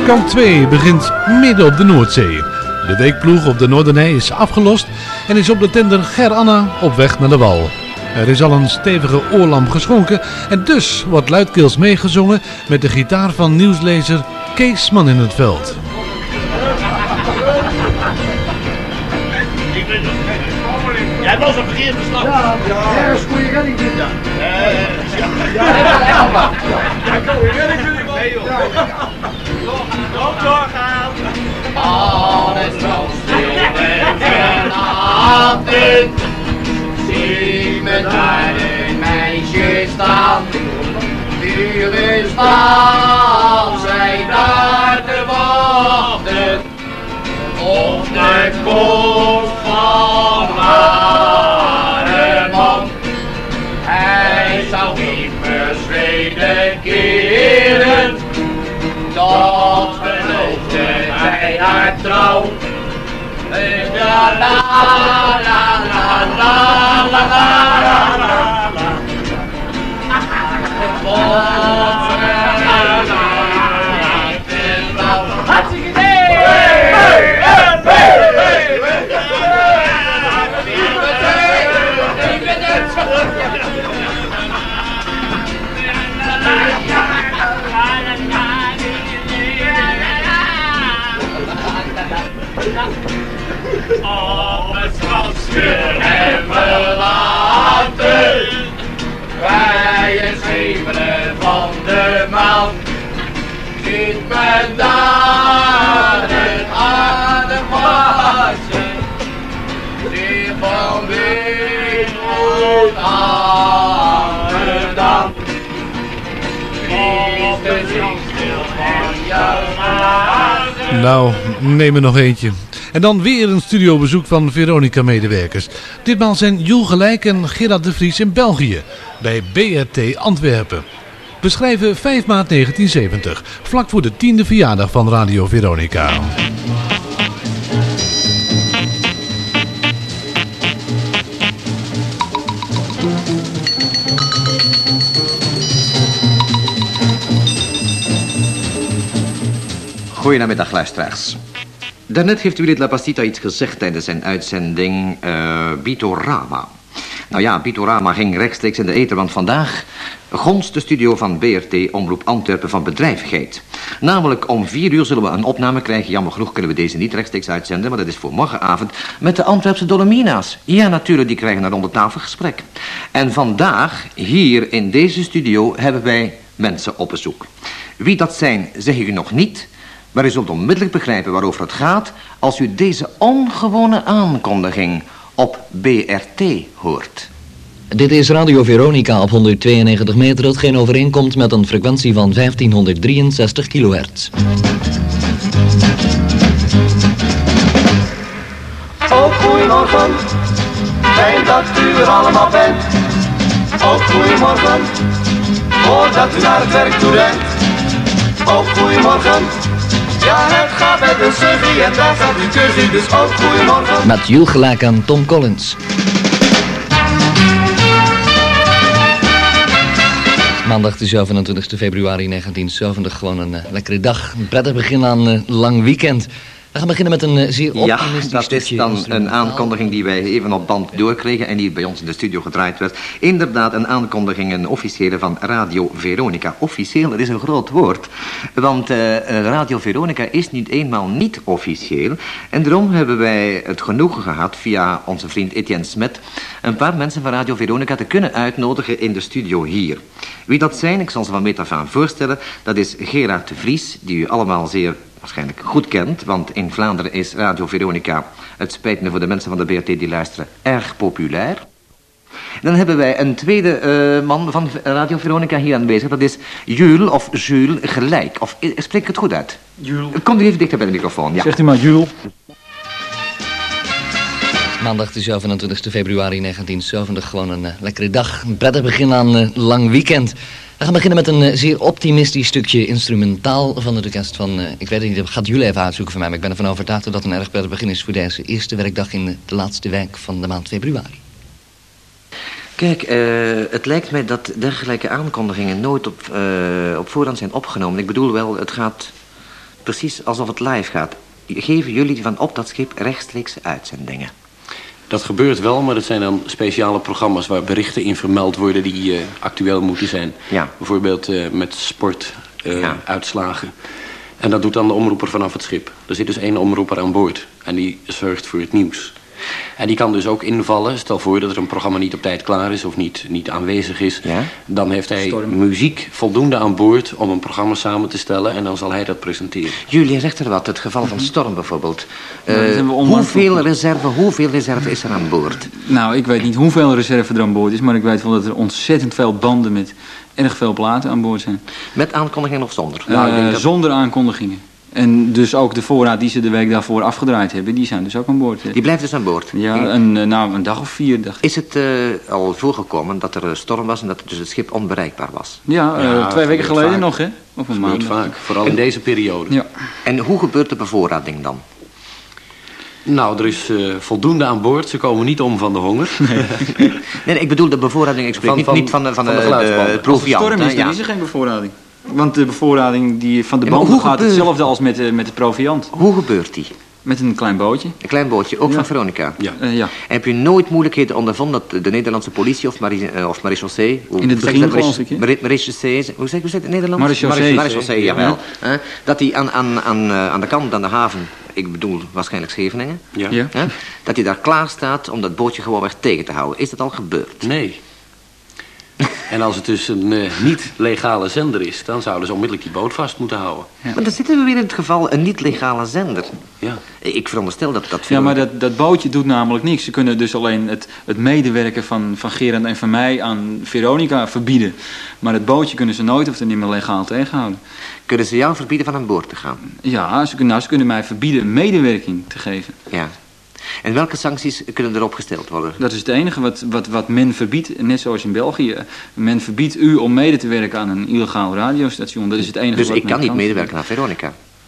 Kant 2 begint midden op de Noordzee. De weekploeg op de Noorderney is afgelost en is op de tender Ger Anna op weg naar de wal. Er is al een stevige oorlam geschonken en dus wordt luidkeels meegezongen met de gitaar van nieuwslezer Kees Man in het veld. Jij was een verkeerd verslag. Ja, dat is goeie redding. Ja, goeie redding. Nee joh. Doorgaan. Alles was stil en vanavond zie me daar een meisje staan. Uren staan zij daar te wachten op de komst van haar man. Hij zou immers wederkeren, dat beloofde hij haar trouw. La la la la la la la la la. Hartstikke idee! Alles was stil en verlaten bij het schemeren van de maan ziet men daar het ademwassen zich van weemoed aangedaan. Liefde zingt stil van jouw naam. Nou, neem er nog eentje. En dan weer een studiobezoek van Veronica-medewerkers. Ditmaal zijn Jules Gelijk en Gerard de Vries in België, bij BRT Antwerpen. We schrijven 5 maart 1970, vlak voor de 10e verjaardag van Radio Veronica. Goedenamiddag luisteraars. Daarnet heeft Willy La Pastita iets gezegd tijdens zijn uitzending Bitorama. Nou ja, Bitorama ging rechtstreeks in de ether, want vandaag gonst de studio van BRT Omroep Antwerpen van bedrijvigheid. Namelijk om 4 uur zullen we een opname krijgen. Jammer genoeg kunnen we deze niet rechtstreeks uitzenden, maar dat is voor morgenavond met de Antwerpse Dolomina's. Ja, natuurlijk, die krijgen een rondetafelgesprek. En vandaag, hier in deze studio, hebben wij mensen op bezoek. Wie dat zijn, zeg ik u nog niet. Maar u zult onmiddellijk begrijpen waarover het gaat als u deze ongewone aankondiging op BRT hoort. Dit is Radio Veronica op 192 meter, hetgeen overeenkomt met een frequentie van 1563 kilohertz. Oh, goeiemorgen, fijn dat u er allemaal bent. Oh, goeiemorgen, hoor dat u naar het werk toe rent. Oh, goeiemorgen. Ja, het gaat met een suggie en daar staat uw cursie, dus ook goeiemorgen. Met Jules Gelijk en Tom Collins. Maandag de 27 februari 1970, gewoon een lekkere dag. Een prettig begin aan een lang weekend. We gaan beginnen met een zeer optimistisch dat is dan een aankondiging die wij even op band doorkregen en die bij ons in de studio gedraaid werd. Inderdaad, een aankondiging, een officiële van Radio Veronica. Officieel, dat is een groot woord. Want Radio Veronica is niet eenmaal niet officieel. En daarom hebben wij het genoegen gehad via onze vriend Etienne Smet een paar mensen van Radio Veronica te kunnen uitnodigen in de studio hier. Wie dat zijn, ik zal ze van meet af aan voorstellen. Dat is Gerard de Vries, die u allemaal zeer waarschijnlijk goed kent, want in Vlaanderen is Radio Veronica, het spijt me voor de mensen van de BRT die luisteren, erg populair. Dan hebben wij een tweede man van Radio Veronica hier aanwezig, dat is Jules of Jules Gelijk. Of spreek ik het goed uit? Jules. Kom even dichter bij de microfoon, ja. Zegt u maar, Jules. Maandag de 27 februari 1970, gewoon een lekkere dag. Een prettig begin aan een lang weekend. We gaan beginnen met een zeer optimistisch stukje instrumentaal van het orkest van... ik weet het niet, dat gaat jullie even uitzoeken voor mij, maar ik ben ervan overtuigd dat het een erg prettig begin is voor deze eerste werkdag in de laatste week van de maand februari. Kijk, het lijkt mij dat dergelijke aankondigingen nooit op voorhand zijn opgenomen. Ik bedoel wel, het gaat precies alsof het live gaat. Geven jullie van op dat schip rechtstreeks uitzendingen? Dat gebeurt wel, maar dat zijn dan speciale programma's waar berichten in vermeld worden die actueel moeten zijn. Ja. Bijvoorbeeld met sportuitslagen. En dat doet dan de omroeper vanaf het schip. Er zit dus 1 omroeper aan boord en die zorgt voor het nieuws. En die kan dus ook invallen. Stel voor dat er een programma niet op tijd klaar is of niet aanwezig is. Ja? Dan heeft hij muziek voldoende aan boord om een programma samen te stellen. En dan zal hij dat presenteren. Jullie zegt er wat, het geval van storm bijvoorbeeld. Hoeveel Hoeveel reserve is er aan boord? Nou, ik weet niet hoeveel reserve er aan boord is, maar ik weet wel dat er ontzettend veel banden met erg veel platen aan boord zijn. Met aankondigingen of zonder? Zonder aankondigingen. En dus ook de voorraad die ze de week daarvoor afgedraaid hebben, die zijn dus ook aan boord. Die blijft dus aan boord? Ja, een dag of 4, dacht ik. Is het al voorgekomen dat er storm was en dat dus het schip onbereikbaar was? Ja, 2 weken geleden vaak. Nog, hè? Of een maand. Vaak, vooral in deze periode. Ja. En hoe gebeurt de bevoorrading dan? Nou, er is voldoende aan boord. Ze komen niet om van de honger. Nee, ik bedoel de bevoorrading. Ik spreek niet van de proviant. Als er storm is, dan is er geen bevoorrading. Want de bevoorrading van de banden gaat hetzelfde als met de proviant. Hoe gebeurt die? Met een klein bootje. Een klein bootje, ook van Veronica? Ja. En heb je nooit moeilijkheden ondervonden dat de Nederlandse politie of marechaussee... In het begin geloof ik, hè? Marechaussee, hoe zeg je het in Nederland? Marechaussee, jawel. Dat die aan de kant, aan de haven, ik bedoel waarschijnlijk Scheveningen... Ja. Dat hij daar klaar staat om dat bootje gewoon weer tegen te houden. Is dat al gebeurd? Nee. En als het dus een niet-legale zender is, dan zouden ze onmiddellijk die boot vast moeten houden. Ja. Maar dan zitten we weer in het geval een niet-legale zender. Ja. Ik veronderstel dat veel... Ja, maar dat bootje doet namelijk niks. Ze kunnen dus alleen het medewerken van Gerard en van mij aan Veronica verbieden. Maar het bootje kunnen ze nooit of niet meer legaal tegenhouden. Kunnen ze jou verbieden van aan boord te gaan? Ja, ze kunnen mij verbieden medewerking te geven. Ja. En welke sancties kunnen erop gesteld worden? Dat is het enige wat men verbiedt, net zoals in België. Men verbiedt u om mede te werken aan een illegaal radiostation. Dat is het enige dus wat ik kan niet medewerken aan Veronica?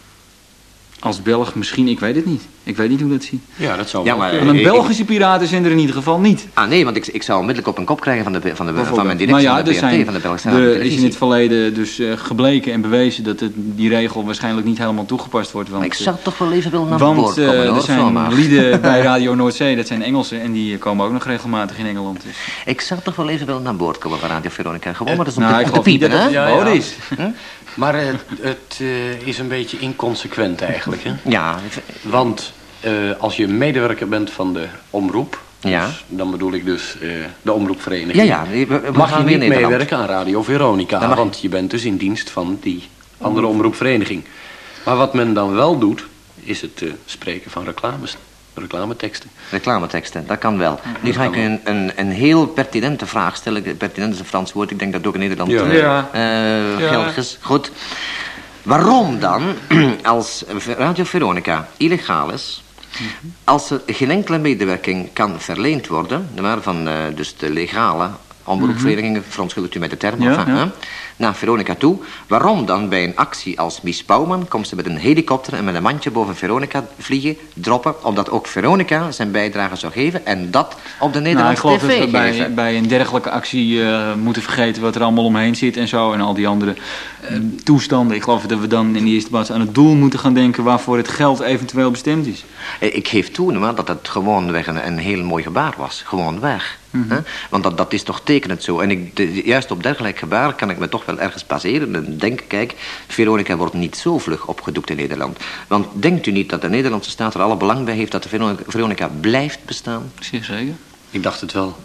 Als Belg misschien, ik weet het niet. Ik weet niet hoe dat ziet. Ja, dat zou wel. Maar een Belgische piratenzender in ieder geval niet. Ah nee, want ik zou onmiddellijk op een kop krijgen van mijn directie, maar ja, van de BRT, van de Belgische er is in het verleden dus gebleken en bewezen dat die regel waarschijnlijk niet helemaal toegepast wordt. Want, maar ik zou toch wel even willen naar boord komen, hoor. Er zijn lieden bij Radio Noordzee, dat zijn Engelsen, en die komen ook nog regelmatig in Engeland. Dus. Ik zou toch wel even willen naar boord komen van Radio Veronica. Gewoon maar dat is om te piepen, hè? Ja. Is. Maar het is een beetje inconsequent eigenlijk, hè? Ja. Want als je medewerker bent van de omroep, ja. Dus, dan bedoel ik dus de omroepvereniging, mag je niet meewerken aan Radio Veronica, want je bent dus in dienst van die andere omroepvereniging. Maar wat men dan wel doet, is het spreken van reclameteksten. Reclameteksten, dat kan wel. Nu ga ik een heel pertinente vraag stellen. Pertinent is een Frans woord, ik denk dat het ook in Nederland geldig is. Goed. Waarom dan, als Radio Veronica illegaal is, als er geen enkele medewerking kan verleend worden, van dus de legale omroepverenigingen, verontschuldigt u met de term, naar Veronica toe, waarom dan bij een actie als Mies Bouwman komt ze met een helikopter en met een mandje boven Veronica vliegen, droppen, omdat ook Veronica zijn bijdrage zou geven en dat op de Nederlandse TV geven? Ik geloof dat we bij een dergelijke actie moeten vergeten wat er allemaal omheen zit en zo en al die andere toestanden. Ik geloof dat we dan in de eerste plaats aan het doel moeten gaan denken waarvoor het geld eventueel bestemd is. Ik geef toe maar dat het gewoonweg een heel mooi gebaar was. Gewoon weg. Want dat is toch tekenend zo. En juist op dergelijk gebaar kan ik me toch wel ergens baseren en denken, kijk, Veronica wordt niet zo vlug opgedoekt in Nederland. Want denkt u niet dat de Nederlandse staat er alle belang bij heeft dat de Veronica blijft bestaan? Zeer zeker. Ik dacht het wel.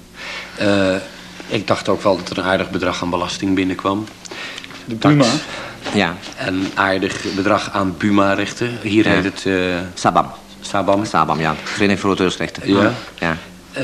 Ik dacht ook wel dat er een aardig bedrag aan belasting binnenkwam. De Buma. Ja. Een aardig bedrag aan Buma-rechten. Hier heet het... Sabam, ja. Vereniging voor Auteursrechten. Ja.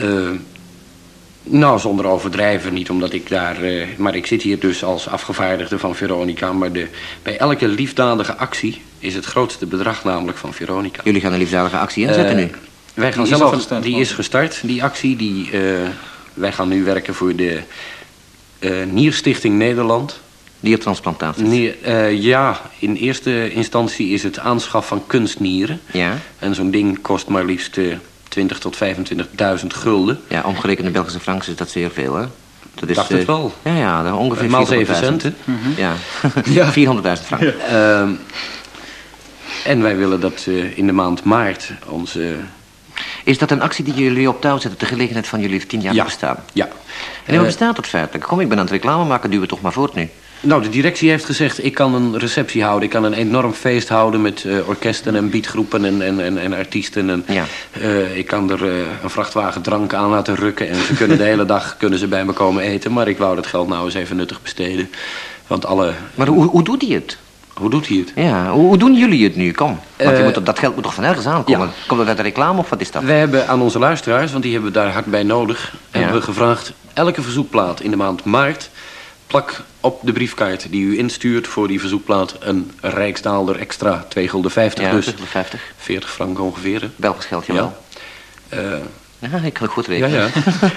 Nou, zonder overdrijven, niet omdat ik daar... maar ik zit hier dus als afgevaardigde van Veronica. Maar bij elke liefdadige actie is het grootste bedrag namelijk van Veronica. Jullie gaan een liefdadige actie inzetten nu? Wij gaan die is gestart, die actie. Wij gaan nu werken voor de Nierstichting Nederland. Niertransplantaties? Ja, in eerste instantie is het aanschaf van kunstnieren. Ja. En zo'n ding kost maar liefst 20.000 tot 25.000 gulden. Ja, omgerekend in Belgische francs is dat zeer veel, hè? Dat is, dacht het wel. Ja, ongeveer 400.000. Maal 7 cent, hè? Ja, 400.000 frank. En wij willen dat in de maand maart onze... Is dat een actie die jullie op touw zetten... ter gelegenheid van jullie 10 jaar bestaan? Ja. En hoe bestaat het feitelijk? Kom, ik ben aan het reclame maken, duw het toch maar voort nu. Nou, de directie heeft gezegd, ik kan een receptie houden. Ik kan een enorm feest houden met orkesten en beatgroepen en artiesten. En, ik kan er een vrachtwagen drank aan laten rukken. En ze kunnen de hele dag bij me komen eten. Maar ik wou dat geld nou eens even nuttig besteden. Want alle... Maar hoe doet hij het? Hoe doet hij het? Ja, hoe doen jullie het nu? Kom. Want dat geld moet toch van ergens aankomen? Ja. Komt dat uit de reclame of wat is dat? We hebben aan onze luisteraars, want die hebben we daar hard bij nodig... hebben we gevraagd, elke verzoekplaat in de maand maart... plak op de briefkaart die u instuurt voor die verzoekplaat... een Rijksdaalder extra, 2,50 gulden dus. 2,50. 40 frank ongeveer. Hè? Belgisch geld, jawel. Ja, ik kan het goed rekenen.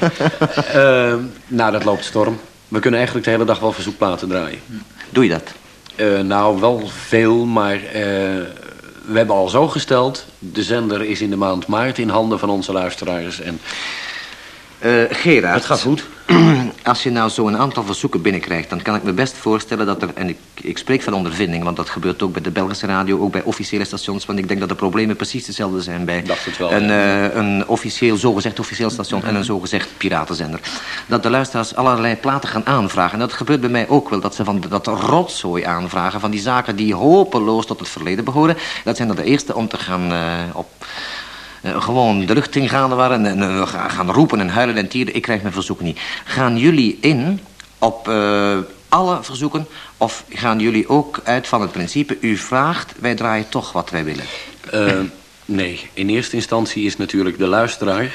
Ja. Nou, dat loopt storm. We kunnen eigenlijk de hele dag wel verzoekplaten draaien. Doe je dat? Nou, wel veel, maar we hebben al zo gesteld... de zender is in de maand maart in handen van onze luisteraars. En Gerard... Het gaat goed. Als je nou zo'n aantal verzoeken binnenkrijgt... dan kan ik me best voorstellen dat er... en ik spreek van ondervinding... want dat gebeurt ook bij de Belgische radio... ook bij officiële stations... want ik denk dat de problemen precies dezelfde zijn... bij een zogezegd officieel station... en een zogezegd piratenzender. Dat de luisteraars allerlei platen gaan aanvragen. En dat gebeurt bij mij ook wel... dat ze van dat rotzooi aanvragen... van die zaken die hopeloos tot het verleden behoren. Dat zijn dan de eerste om te gaan gewoon de lucht ingaande waren en gaan roepen en huilen en tieren. Ik krijg mijn verzoek niet. Gaan jullie in op alle verzoeken of gaan jullie ook uit van het principe... u vraagt, wij draaien toch wat wij willen? Nee, in eerste instantie is natuurlijk de luisteraar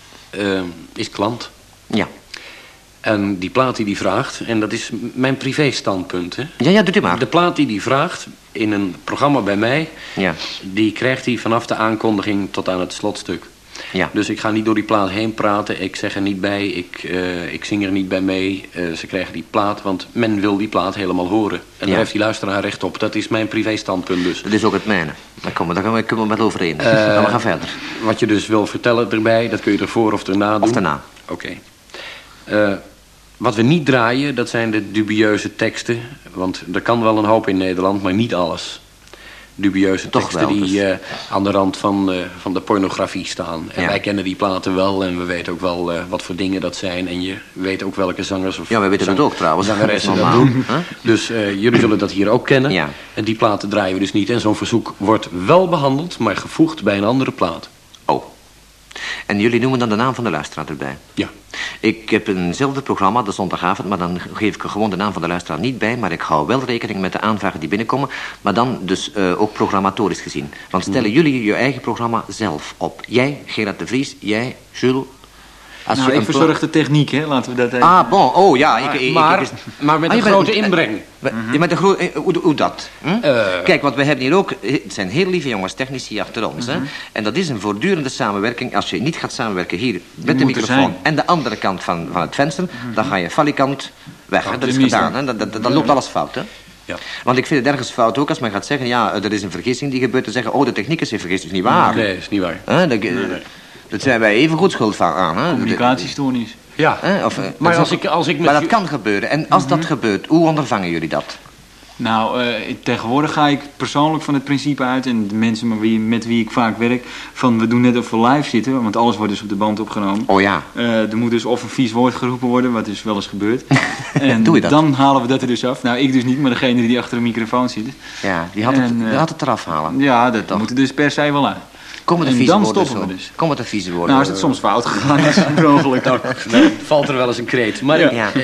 is klant. Ja. En die plaat die vraagt, en dat is mijn privé-standpunt. Hè? Ja, doet u maar. De plaat die vraagt in een programma bij mij... Ja. die krijgt hij vanaf de aankondiging tot aan het slotstuk. Ja. Dus ik ga niet door die plaat heen praten. Ik zeg er niet bij. Ik zing er niet bij mee. Ze krijgen die plaat, want men wil die plaat helemaal horen. En daar heeft die luisteraar recht op. Dat is mijn privé-standpunt dus. Dat is ook het mijne. Daar kunnen we met overeen. Dan we gaan verder. Wat je dus wil vertellen erbij, dat kun je ervoor of erna doen. Of daarna. Oké. Wat we niet draaien, dat zijn de dubieuze teksten. Want er kan wel een hoop in Nederland, maar niet alles. Dubieuze teksten die aan de rand van de pornografie staan. En wij kennen die platen wel en we weten ook wel wat voor dingen dat zijn. En je weet ook welke zangers of wij weten het ook trouwens. zangeressen dat doen. Dus jullie zullen dat hier ook kennen. Ja. En die platen draaien we dus niet. En zo'n verzoek wordt wel behandeld, maar gevoegd bij een andere plaat. Oh. En jullie noemen dan de naam van de luisteraar erbij? Ja. Ik heb eenzelfde programma, de zondagavond... maar dan geef ik er gewoon de naam van de luisteraar niet bij... maar ik hou wel rekening met de aanvragen die binnenkomen... maar dan dus ook programmatorisch gezien. Want stellen jullie je eigen programma zelf op? Jij, Gerard de Vries, jij, Jules... Ik verzorg de techniek, hè? Laten we dat even... Ah, bon, oh ja. Maar met een grote inbreng. Met een grote... Hoe dat? Kijk, want we hebben hier ook... Het zijn heel lieve jongens, technici achter ons. Hè? En dat is een voortdurende samenwerking. Als je niet gaat samenwerken hier met de microfoon... en de andere kant van het venster... dan ga je falikant weg. Hè? Dat is gedaan. Hè? Dan loopt alles fout, hè? Ja. Want ik vind het ergens fout ook als men gaat zeggen... ja, er is een vergissing die gebeurt... te zeggen, oh, de technicus heeft vergist. Dat is niet waar. Nee, dat is niet waar. Dat zijn wij even goed schuld van aan. Hè? Communicatiestoornis. Ja, maar als ik met maar dat kan gebeuren. En als dat gebeurt, hoe ondervangen jullie dat? Nou, tegenwoordig ga ik persoonlijk van het principe uit... en de mensen met wie ik vaak werk... van we doen net of we live zitten... want alles wordt dus op de band opgenomen. Oh ja. Er moet dus of een vies woord geroepen worden... wat dus wel eens gebeurt. En doe je dat? Dan halen we dat er dus af. Nou, ik dus niet, maar degene die achter de microfoon zit. Ja, die had het eraf halen. Ja, dat moet er dus per se wel uit. Komen de dan stoppen we dus. Komen de vieze woorden? Nou, is het soms fout gegaan, is het per ongeluk. Nou, valt er wel eens een kreet. Maar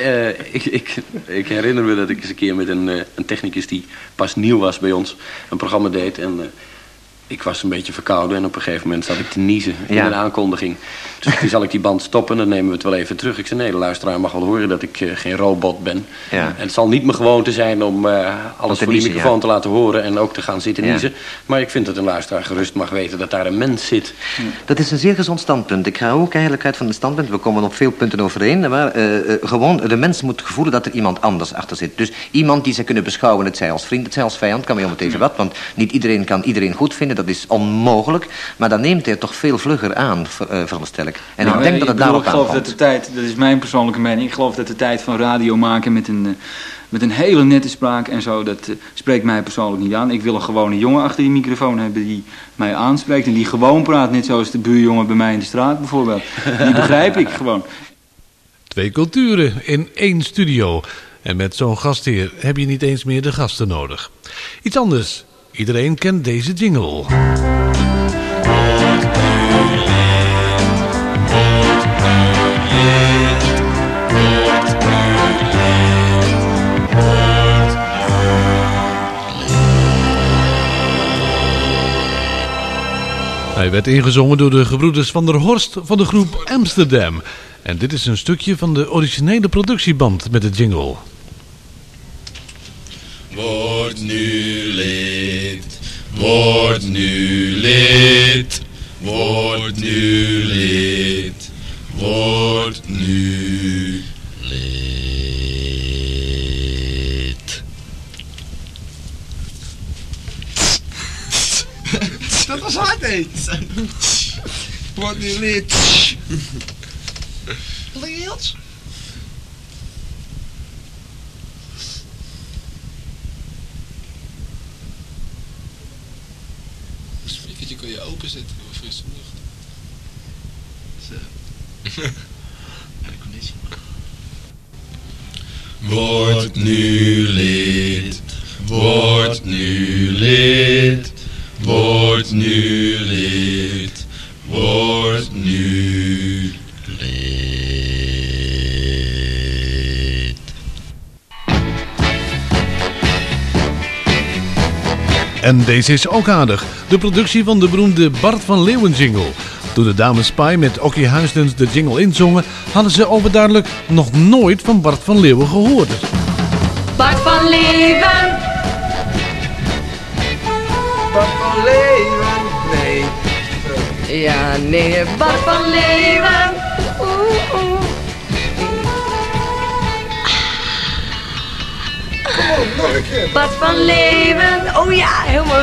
ik herinner me dat ik eens een keer met een technicus die pas nieuw was bij ons een programma deed. En ik was een beetje verkouden en op een gegeven moment zat ik te niezen in een aankondiging. Dus toen zal ik die band stoppen, dan nemen we het wel even terug. Ik zei, nee, de luisteraar mag wel horen dat ik geen robot ben. Ja. En het zal niet mijn gewoonte zijn om alles voor die microfoon te laten horen... en ook te gaan zitten niezen. Maar ik vind dat een luisteraar gerust mag weten dat daar een mens zit. Dat is een zeer gezond standpunt. Ik ga ook eigenlijk uit van het standpunt, we komen op veel punten overeen... maar gewoon, de mens moet voelen dat er iemand anders achter zit. Dus iemand die ze kunnen beschouwen, het zij als vriend, het zij als vijand... kan weer om het even wat, want niet iedereen kan iedereen goed vinden... dat is onmogelijk, maar dan neemt hij toch veel vlugger aan, veronderstel ik. En ik denk dat het daarop aankomt. Dat is mijn persoonlijke mening, ik geloof dat de tijd van radio maken met met een hele nette spraak en zo, dat spreekt mij persoonlijk niet aan. Ik wil een gewone jongen achter die microfoon hebben die mij aanspreekt en die gewoon praat, net zoals de buurjongen bij mij in de straat bijvoorbeeld. Die begrijp ik gewoon. 2 culturen in 1 studio. En met zo'n gastheer heb je niet eens meer de gasten nodig. Iets anders. Iedereen kent deze jingle. Hij werd ingezongen door de gebroeders van der Horst van de groep Amsterdam. En dit is een stukje van de originele productieband met de jingle. Word nu lid, word nu lid, word nu lid, word nu lid. Dat was hard, hé. Word nu lid. Leert. Het spiekertje kun je openzetten voor frisse lucht. Zo. Aircondition. Word nu lid, word nu lid, word nu lid, word nu lid. En deze is ook aardig. De productie van de beroemde Bart van Leeuwen jingle. Toen de dames Spy met Okkie Huisdens de jingle inzongen, hadden ze overduidelijk nog nooit van Bart van Leeuwen gehoord. Bart van Leeuwen. Bart van Leeuwen. Nee. Ja, nee, Bart van Leeuwen. Kom op, nog een keer. Bart van Leeuwen. Oh ja, helemaal.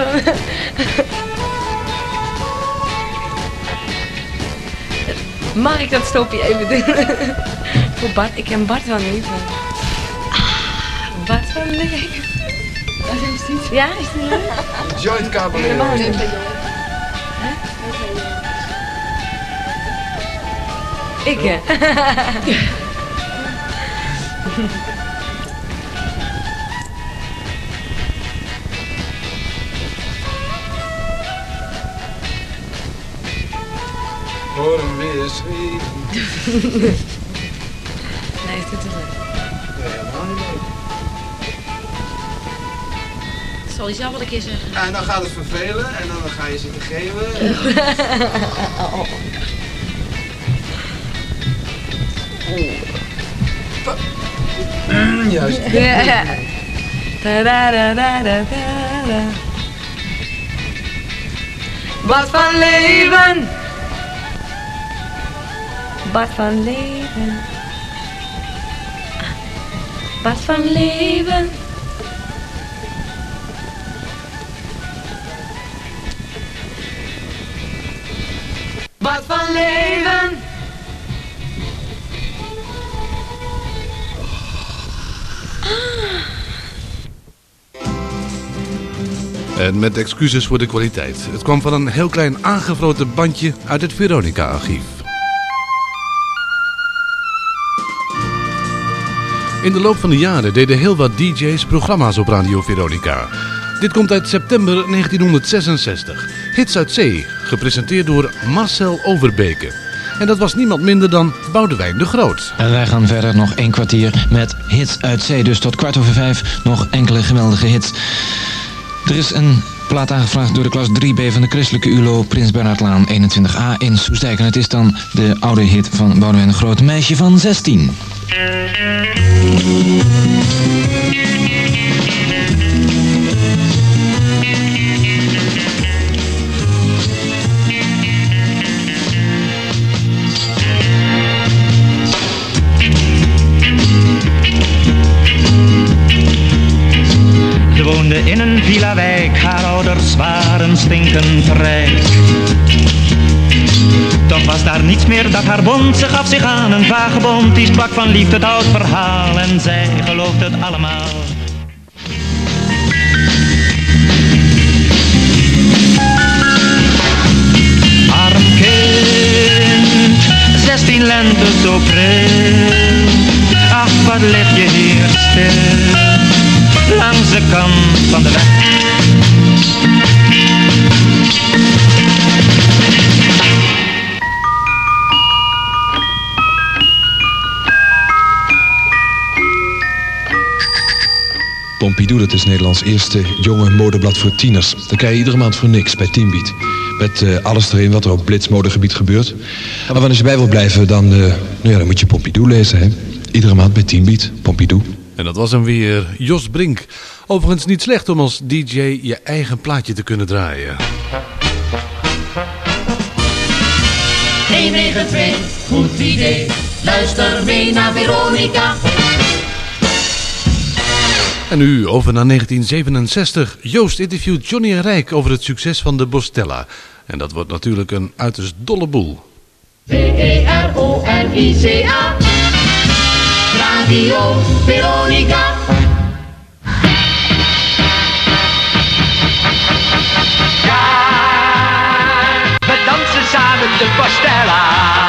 Mag ik dat stopje even doen? Voor Bart, ik ken Bart van Leeuwen. Bart van Leeuwen. Ja, is die leuk? Joint cabaret. Helemaal niet. Ik hè? Hoor hem weer schreeuwen. Nee, is dit te leuk? Nee, helemaal niet leuk. Zal hij zelf wel een keer zeggen. En dan gaat het vervelen en dan ga je zitten geven. Juist. Ja. Ta-da-da-da-da-da. Bart van Leeuwen. Bart van Leeuwen. Bart van Leeuwen. Bart van Leeuwen. En met excuses voor de kwaliteit. Het kwam van een heel klein aangevroten bandje uit het Veronica-archief. In de loop van de jaren deden heel wat DJ's programma's op Radio Veronica. Dit komt uit september 1966. Hits uit Zee, gepresenteerd door Marcel Overbeke. En dat was niemand minder dan Boudewijn de Groot. En wij gaan verder nog 1 kwartier met hits uit Zee. Dus tot 5:15 nog enkele geweldige hits. Er is een plaat aangevraagd door de klas 3B van de Christelijke ULO, Prins Bernhardlaan 21A in Soestdijk. En het is dan de oude hit van Boudewijn de Groot, Meisje van 16. Ze woonde in een villa-wijk, haar ouders waren stinkend rijk. Toch was daar niets meer dat haar bond. Ze gaf zich aan een vagebond. Die sprak van liefde het oud verhaal. En zij geloofde het allemaal. Arm kind, 16 lente zo pril. Ach, wat lig je hier stil, langs de kant van de weg. Pompidou, dat is Nederlands eerste jonge modeblad voor tieners. Dat krijg je iedere maand voor niks bij Teambeat. Met alles erin wat er op blitzmodegebied gebeurt. Maar als je bij wil blijven, dan moet je Pompidou lezen. Hè? Iedere maand bij Teambeat, Pompidou. En dat was hem weer, Jos Brink. Overigens niet slecht om als DJ je eigen plaatje te kunnen draaien. 192, goed idee. Luister mee naar Veronica. En nu over naar 1967. Joost interviewt Johnny en Rijk over het succes van de Bostella. En dat wordt natuurlijk een uiterst dolle boel. Veronica. Radio Veronica. Ja, we dansen samen de Bostella.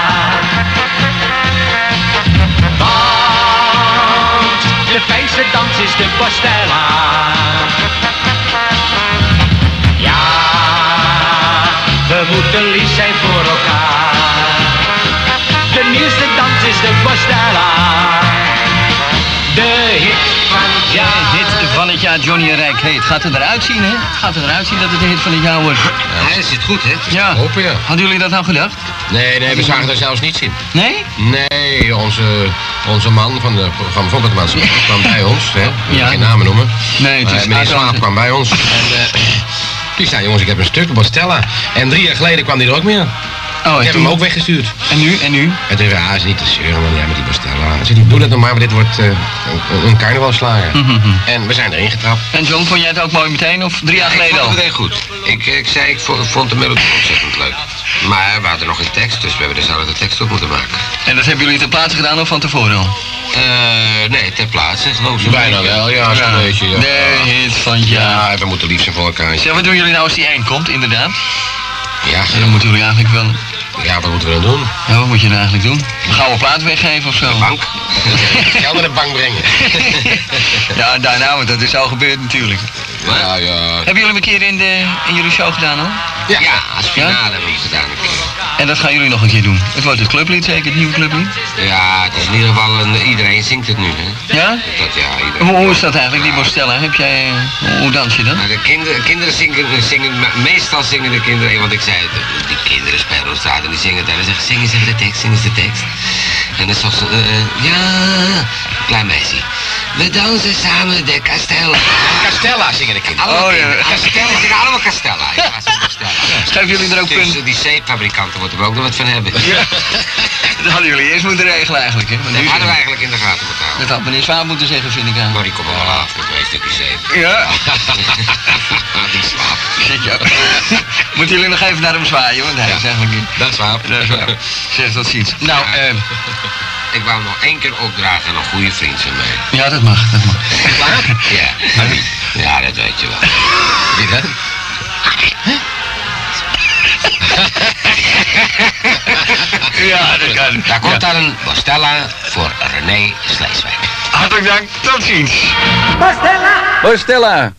Want de fijnste dans is de Bostella. Ja, we moeten lief zijn voor elkaar. De nieuwste dans is de Bostella. De hit van het jaar. De hit van het jaar, Johnny en Rijk. Hey, het gaat er eruit zien, hè? Het gaat er eruit zien dat het de hit van het jaar wordt. Ja, dat zit goed, hè? Ja. Hopen, ja. Hadden jullie dat nou gedacht? Nee, we zagen er zelfs niets in. Nee? Nee, onze man van de programmavondmaatschappij kwam bij ons, hè? Ik wil geen namen noemen. Nee, het is meneer Slaap kwam bij ons. En die zei, jongens, ik heb een stuk, Bostella. En 3 jaar geleden kwam die er ook meer. Oh, ik heb hem ook weggestuurd. En nu? En toen zei hij, is niet te zeuren, man, met die Bostella. Ik zei, doe dat nog maar dit wordt een carnavalslager. En we zijn erin getrapt. En John, vond jij het ook mooi meteen of 3 jaar geleden al? Ik vond het meteen goed. Ik vond de melodie ontzettend leuk. Maar we hadden nog een tekst, dus we hebben er zelf de tekst op moeten maken. En dat hebben jullie ter plaatse gedaan of van tevoren al? Nee, ter plaatse, geloof ik. Bijna wel, ja, zo'n beetje. Ja. De hit van het jaar. Ja, we moeten lief zijn voor elkaar. Zeg, wat doen jullie nou als die 1 komt, inderdaad? Ja, en dan moeten jullie eigenlijk wel... Ja, wat moeten we dan doen? Ja, wat moet je nou eigenlijk doen? Een gouden plaat weggeven of zo? De bank. Geld naar de bank brengen. Ja, en daarna, want dat is al gebeurd natuurlijk. Ja. Hebben jullie hem een keer in jullie show gedaan al? Ja, als finale hebben we het gedaan een keer. En dat gaan jullie nog een keer doen? Het wordt het clublied zeker, het nieuwe clublied? Ja, het is in ieder geval, iedereen zingt het nu, hè? Ja? Hoe is dat eigenlijk, die Bostella? Hoe dans je dan? Nou, de kinderen zingen, meestal zingen de kinderen, want ik zei, die kinderen spelen op straat en die zingen het en dan zeggen, zing eens even de tekst, zing eens de tekst. En dan zoals, klein meisje. We dansen samen de Castella. Castella zingen de kinderen. Oh ja. Castella zingen allemaal Castella. Ja, Castella. Schrijven jullie er ook punten? Die zeepfabrikanten moeten we ook nog wat van hebben. Ja. Dat hadden jullie eerst moeten regelen eigenlijk, hè? Dat hadden we eigenlijk in de gaten moeten houden. Dat had meneer Zwaar moeten zeggen, vind ik aan. Maar die komt wel af met 2 stukjes zeep. Ja. Die slaapt. Zit je. Moeten jullie nog even naar hem zwaaien, want hij is eigenlijk niet. Dat is waar. Dat is waar. Zeg dat ziet. Nou, ik wou nog 1 keer opdragen aan een goede vriend van mij. Ja, dat mag, dat mag. Klaar? Ja. Ja, dat weet je wel. Wie dat? Ja, dat kan. Daar komt dan een Bostella voor René Sleeswijk. Hartelijk dank, tot ziens. Bostella! Bostella!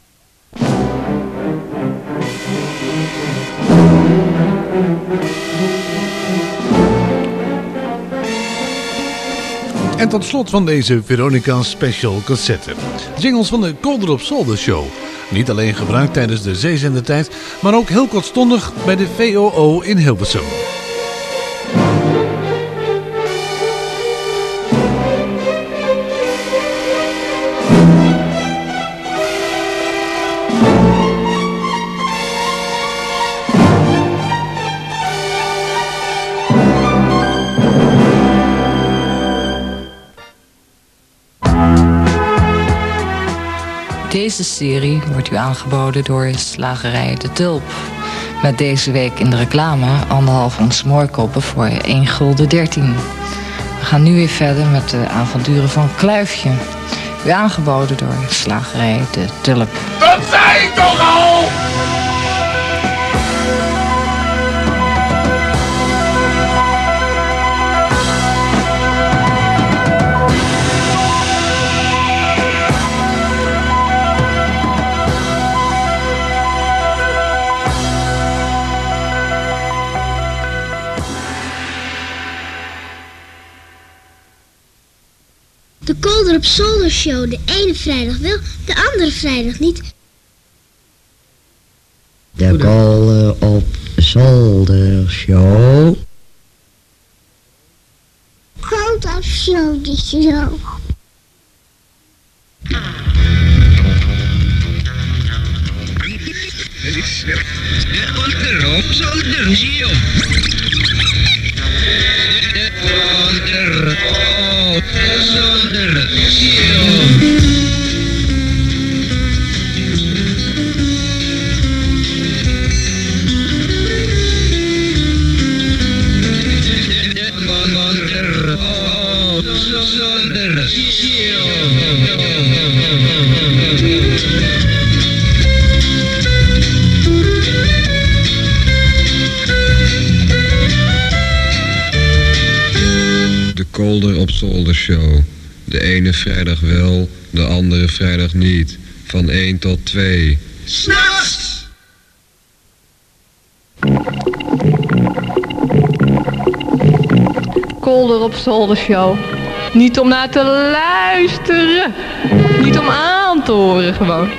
En tot slot van deze Veronica Special cassette. Jingles van de Kolder op Zolder Show. Niet alleen gebruikt tijdens de zeezendertijd, maar ook heel kortstondig bij de VOO in Hilversum. Deze serie wordt u aangeboden door Slagerij De Tulp. Met deze week in de reclame 1,5 ons moorkoppen voor 1,13 gulden. We gaan nu weer verder met de avonturen van Kluifje. U aangeboden door slagerij De Tulp. Dat zei ik toch al! De Kolder op Zolder Show. De ene vrijdag wel, de andere vrijdag niet. De Kolder op Zolder Show. Kolder op Zolder Show. De Kolder op Zolder Show. De Kolder op Zolder Show. De ene vrijdag wel, de andere vrijdag niet. Van 1 tot 2. 'S'nachts! Kolder op Zolder Show. Niet om naar te luisteren. Niet om aan te horen gewoon.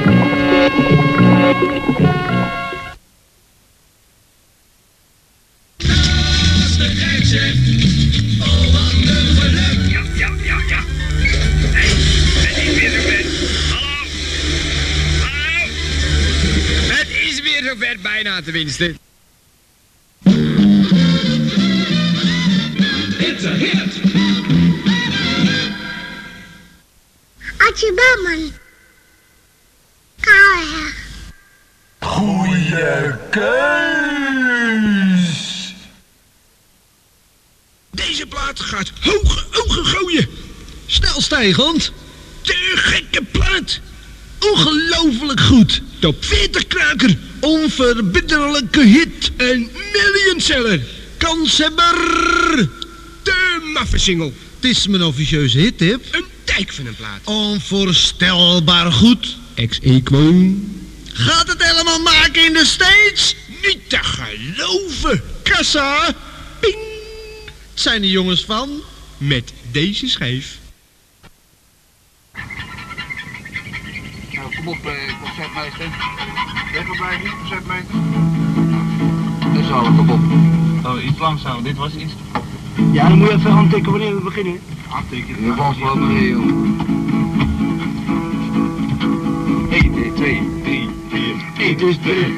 Bijna tenminste. It's a hit! Adje Bouwman. Kouweg. Goeie keus! Deze plaat gaat hoge ogen gooien. Snelstijgend. Te gekke plaat. Ongelooflijk goed. Top 40 kraker. Onverbiddelijke hit. Een millionseller. Kanshebber. De maffe single. Het is mijn officieuze hittip. Een dijk van een plaat. Onvoorstelbaar goed. Ex-equo. Gaat het helemaal maken in de States? Niet te geloven. Kassa. Ping. Het zijn de jongens van Met Deze Schijf. Nou, kom op, concertmeester. Even blijven, concertmeester. Dat is al, kom op. Oh, iets langzaam, dit was iets... Ja, dan moet je even aantikken wanneer we beginnen. Aantikken? Je was wel maar heel. 1, 2, 3, 4. 1, 2, 3.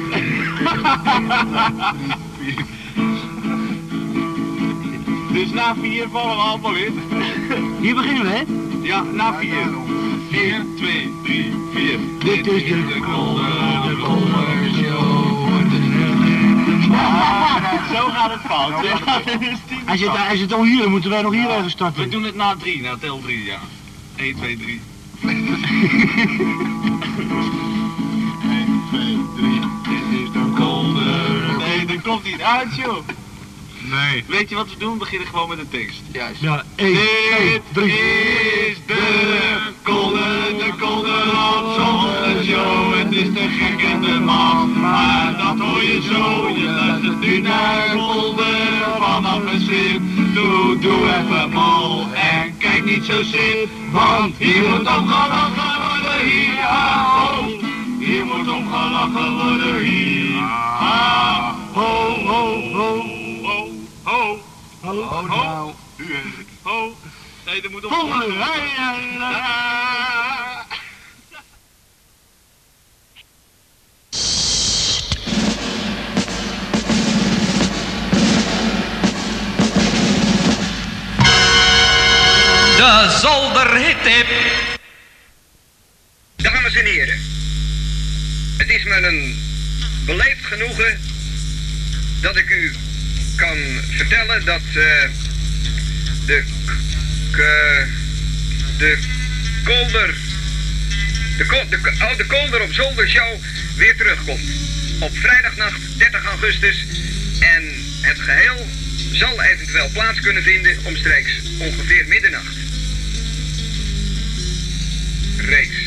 Dus na 4 vallen we allemaal in. Hier beginnen we, hè? Ja, na 4. 4, 2, 3, 4. Dit is de Kolder Show. Zo gaat het fout. Hij zit al hier, dan moeten wij nog hier even starten. We doen het na 3, nou tel 3, ja. 1, 2, 3. 1, 2, 3. Dit is de Kolder. Nee, dat komt niet uit, joh. Nee. Weet je wat we doen? We beginnen gewoon met de tekst. Juist. Ja, 1, 2, 3. Dit is de Kolder op Zolder Show. Het is de gek en de man, maar dat hoor je zo. Je luistert nu naar Kolder vanaf het schip. Doe even mal en kijk niet zo sip. Want hier moet om gelachen worden, hier, ho. Hier moet om gelachen worden, hier, ho, ho, ho. Ho, ho, ho, ho, ho, nee, dat moet op. De zolderhittip. Dames en heren, het is me een beleefd genoegen dat ik u kan vertellen dat de Kolder op Zoldershow weer terugkomt. Op vrijdagnacht 30 augustus. En het geheel zal eventueel plaats kunnen vinden omstreeks ongeveer middernacht. Reeks.